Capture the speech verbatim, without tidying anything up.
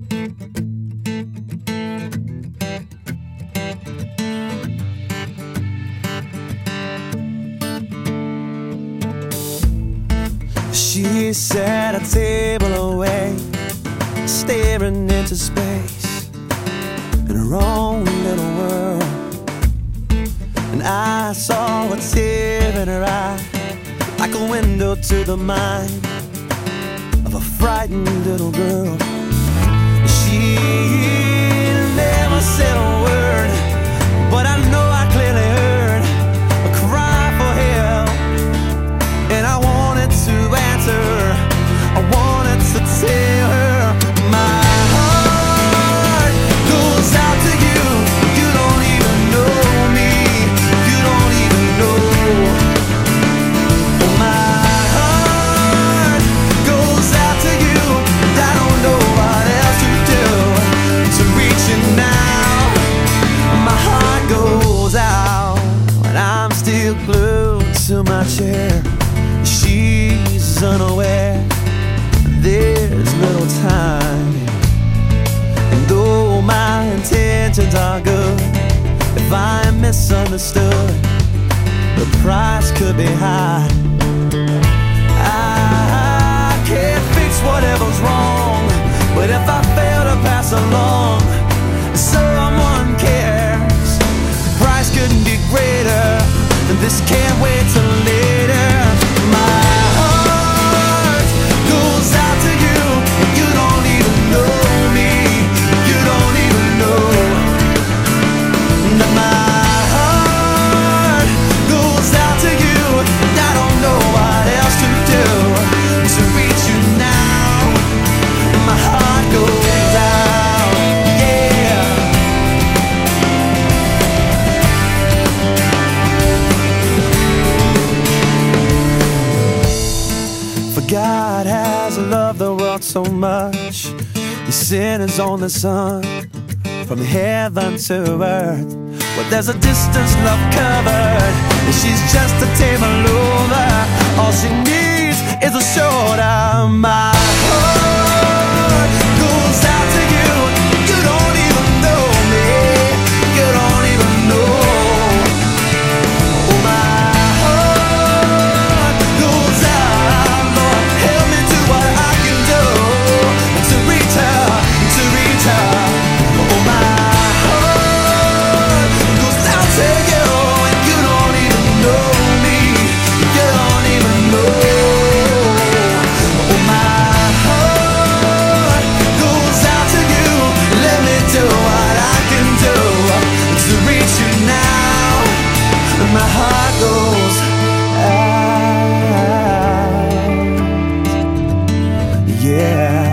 She sat a table away, staring into space in her own little world. And I saw a tear in her eye, like a window to the mind of a frightened little girl. She never said a word, but I know I clearly heard a cry for help. And I wanted to answer, I wanted to tell her my heart goes out to you. You don't even know me, you don't even know. My heart goes out to you, and I don't know what else to do to reach you now. My heart goes out, and I'm still glued to my chair. She's unaware there's little time, and though my intentions are good, if I am misunderstood, the price could be high. I can't fix whatever's wrong, but if I fail to pass along, someone cares. The price couldn't be greater, and this can't wait till later. My heart goes out to you, and you don't even know me, you don't even know. My heart goes out to you, and I don't know what else to do to reach you now. My heart goes out, yeah. For God has loved the world so much, He sent His only Son from heaven to earth. Well, there's a distance love covered, and she's just a table over. All she needs is a shoulder. My heart goes out to you. You don't even know me, you don't even know. My heart goes out, Lord, help me do what I can do to reach her, to reach her. Oh, my heart goes out to you, and you don't even know me, you don't even know. Oh, my heart goes out to you. Let me do what I can do to reach you now. My heart goes out, yeah.